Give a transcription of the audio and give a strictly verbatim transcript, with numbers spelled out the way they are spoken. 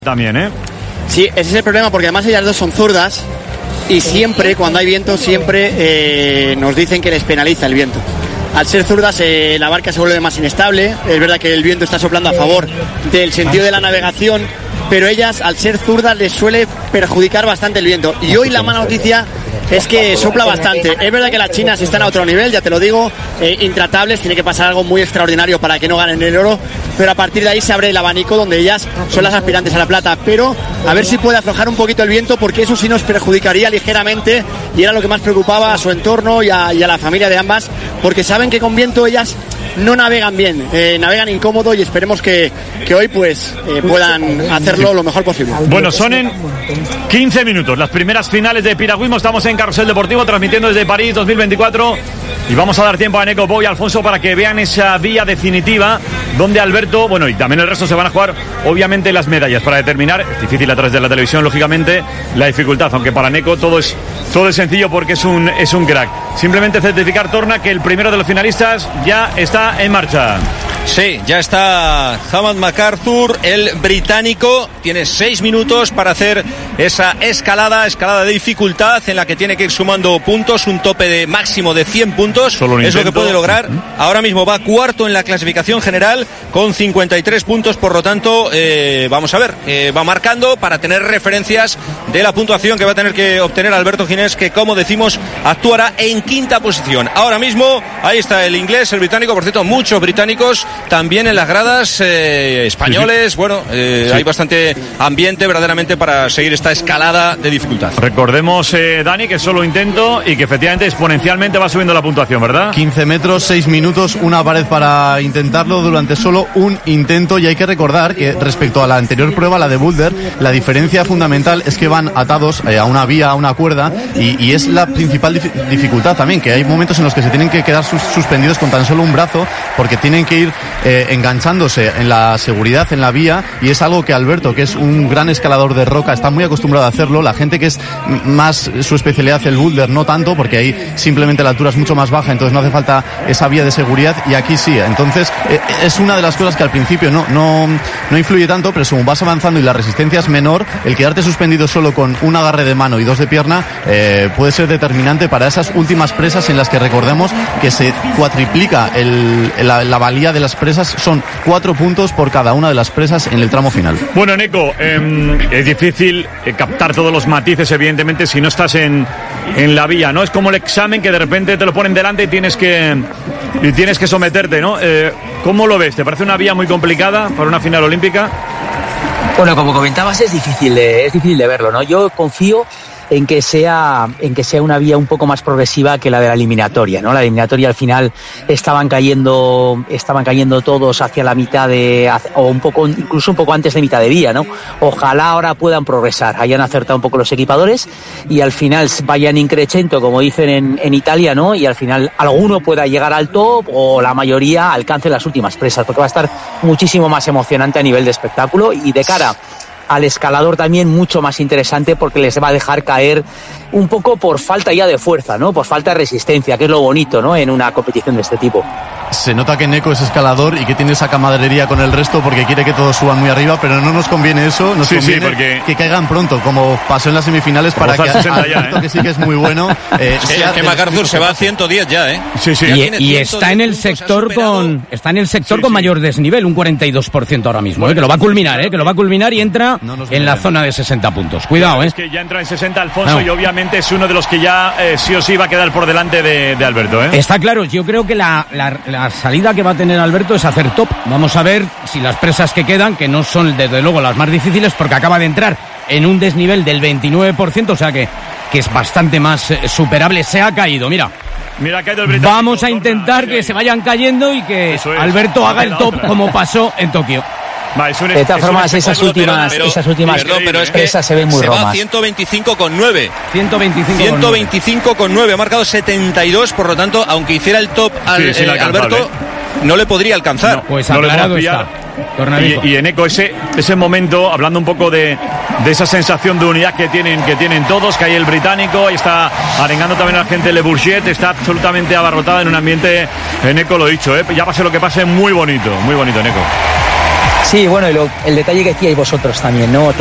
También, ¿eh? Sí, ese es el problema, porque además ellas dos son zurdas y siempre, cuando hay viento, siempre eh, nos dicen que les penaliza el viento. Al ser zurdas, eh, la barca se vuelve más inestable. Es verdad que el viento está soplando a favor del sentido de la navegación, pero ellas, al ser zurdas, les suele perjudicar bastante el viento. Y hoy la mala noticia es que sopla bastante. Es verdad que las chinas están a otro nivel, ya te lo digo, eh, intratables, tiene que pasar algo muy extraordinario para que no ganen el oro, pero a partir de ahí se abre el abanico donde ellas son las aspirantes a la plata. Pero a ver si puede aflojar un poquito el viento, porque eso sí nos perjudicaría ligeramente, y era lo que más preocupaba a su entorno y a, y a la familia de ambas, porque saben que con viento ellas no navegan bien, eh, navegan incómodo, y esperemos que, que hoy pues eh, puedan hacerlo lo mejor posible. Bueno, son en quince minutos las primeras finales de piragüismo. Estamos en Carrusel Deportivo transmitiendo desde París dos mil veinticuatro y vamos a dar tiempo a Neko, Pau y Alfonso para que vean esa vía definitiva donde Alberto, bueno, y también el resto se van a jugar obviamente las medallas para determinar. Es difícil a través de la televisión, lógicamente, la dificultad, aunque para Neko todo es todo es sencillo porque es un es un crack. Simplemente certificar, Torna, que el primero de los finalistas ya está en marcha. Sí, ya está Hamad MacArthur, el británico. Tiene seis minutos para hacer esa escalada, escalada de dificultad en la que tiene que ir sumando puntos, un tope de máximo de cien puntos. Solo un es intento. lo que puede lograr. Ahora mismo va cuarto en la clasificación general con cincuenta y tres puntos, por lo tanto, eh, vamos a ver, eh, va marcando para tener referencias de la puntuación que va a tener que obtener Alberto Ginés, que, como decimos, actuará en quinta posición. Ahora mismo, ahí está el inglés, el británico, por cierto, muchos británicos también en las gradas, eh, españoles, sí, sí. bueno, eh, sí. hay bastante ambiente verdaderamente para seguir esta escalada de dificultad. Recordemos, eh, Dani, que es solo intento y que efectivamente exponencialmente va subiendo la puntuación, ¿verdad? quince metros, seis minutos, una pared para intentarlo durante solo un intento, y hay que recordar que respecto a la anterior prueba, la de Boulder, la diferencia fundamental es que van atados eh, a una vía, a una cuerda, y, y es la principal dif- dificultad también, que hay momentos en los que se tienen que quedar sus- suspendidos con tan solo un brazo, porque tienen que ir eh, enganchándose en la seguridad, en la vía, y es algo que Alberto, que es un gran escalador de roca, está muy acostumbrado a hacerlo. La gente que es más su especialidad el boulder, no tanto, porque ahí simplemente la altura es mucho más baja, entonces no hace falta esa vía de seguridad, y aquí sí. Entonces eh, es una de las cosas que al principio no, no, no influye tanto, pero según vas avanzando y la resistencia es menor, el quedarte suspendido solo con un agarre de mano y dos de pierna eh, puede ser determinante para esas últimas presas, en las que recordemos que se cuatriplica el, la, la valía de las presas. Son cuatro puntos por cada una de las presas en el tramo final. Bueno, Neko, eh, es difícil eh, captar todos los matices, evidentemente, si no estás en, en la vía, ¿no? Es como el examen, que de repente te lo ponen delante y tienes que y tienes que someterte, ¿no? Eh, ¿Cómo lo ves? ¿Te parece una vía muy complicada para una final olímpica? Bueno, como comentabas, es difícil de, es difícil de verlo, ¿no? Yo confío en que sea en que sea una vía un poco más progresiva que la de la eliminatoria, ¿no? La eliminatoria, al final, estaban cayendo estaban cayendo todos hacia la mitad de, o un poco, incluso un poco antes de mitad de vía, ¿no? Ojalá ahora puedan progresar, hayan acertado un poco los equipadores y al final vayan increchendo, como dicen en, en Italia, ¿no? Y al final alguno pueda llegar al top, o la mayoría alcance las últimas presas, porque va a estar muchísimo más emocionante a nivel de espectáculo, y de cara al escalador también mucho más interesante, porque les va a dejar caer un poco por falta ya de fuerza, ¿no? Por falta de resistencia, que es lo bonito, ¿no? En una competición de este tipo. Se nota que Neko es escalador y que tiene esa camaradería con el resto, porque quiere que todos suban muy arriba, pero no nos conviene eso, nos sí, conviene sí, porque... que caigan pronto, como pasó en las semifinales, para que Alberto, ¿eh? que sí que es muy bueno. Eh, es que, que MacArthur se va a ciento diez ya, ¿eh? Sí, sí. Y, y está en el sector con está en el sector sí, con sí. mayor desnivel, un cuarenta y dos por ciento ahora mismo, bueno, ¿eh? Que lo va a culminar, ¿eh? Que lo va a culminar y entra no en la zona de sesenta puntos. Cuidado, claro, ¿eh? Es que ya entra en sesenta Alfonso, no. y obviamente es uno de los que ya eh, sí o sí va a quedar por delante de, de Alberto, ¿eh? Está claro, yo creo que la, la, la salida que va a tener Alberto es hacer top. Vamos a ver si las presas que quedan, que no son desde luego las más difíciles, porque acaba de entrar en un desnivel del veintinueve por ciento, o sea que, que es bastante más eh, superable. Se ha caído, mira. Mira, ha caído el británico. Vamos a intentar que se vayan cayendo y que Alberto haga el top como pasó en Tokio. Va, es un, de todas formas, esas últimas, pero, esas últimas perdón, pero es que presas se ven muy se romas. va a ciento veinticinco con nueve. ciento veinticinco, ciento veinticinco con nueve. Ha marcado setenta y dos, por lo tanto, aunque hiciera el top al, sí, eh, Alberto, no le podría alcanzar. No, pues no aclarado está. Y, y en Eco, ese, ese momento, hablando un poco de, de esa sensación de unidad que tienen, que tienen todos, que hay el británico, ahí está arengando también a la gente Le Bourget, está absolutamente abarrotada en un ambiente, en Eco, lo dicho, ¿eh? Ya pase lo que pase, muy bonito, muy bonito en Eco. Sí, bueno, y lo, el detalle que decíais vosotros también, ¿no?